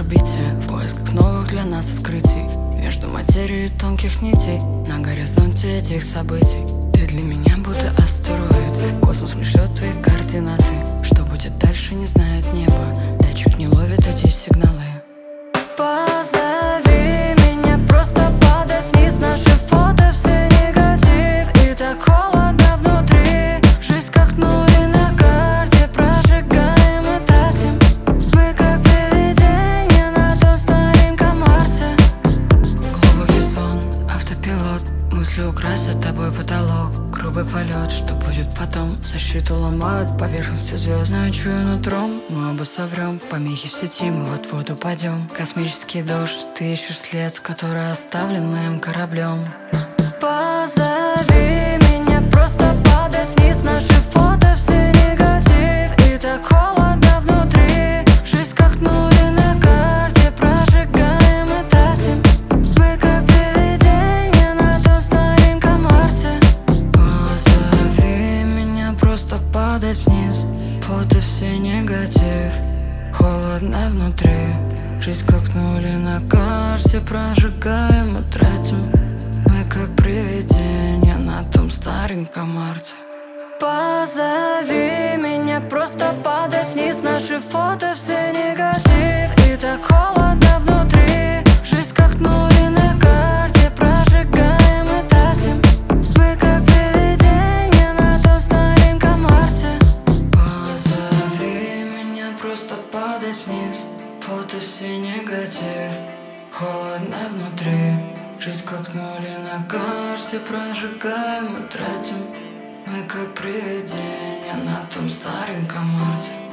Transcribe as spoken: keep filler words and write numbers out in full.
орбите, в поисках новых для нас открытий. Между материей тонких нитей на горизонте этих событий. Ты для меня будто астероид, космос шлет твои координаты. Что будет дальше, не знает небо, датчик не ловит эти сигналы. Позови меня, просто падать вниз, наши фото все негатив. И так холодно внутри, жизнь как нули на карте, прожигаем и тратим. Мы как привидения на том стареньком Марсе. Глубокий сон, автопилот, мысли украсят тобой потолок. Грубый полет, что будет потом? Защиту ломают поверхности звезд. Знаю, чую нутром, мы оба соврем. Помехи в сети, мы вот-вот упадем. Космический дождь, ты ищешь след, который оставлен моим кораблем. Позови меня, просто падать вниз, наши фото все негатив. И так холодно внутри, жизнь как нули на карте, прожигаем и тратим. Мы как привидения на том стареньком Марсе. Позови меня, просто падать вниз, фото все негатив. Холодно внутри, жизнь как нули на карте, прожигаем и тратим. Мы как привидения на том стареньком Марсе. Позови меня, просто падать вниз, наши фото все негатив. И так холодно внутри, жизнь как нули на карте, прожигаем и тратим. Мы как привидения на том стареньком Марсе. Позови меня, просто падать вниз, фото все негатив. Холодно внутри, жизнь как нули на карте, прожигаем и тратим. Мы как привидения на том стареньком Марсе.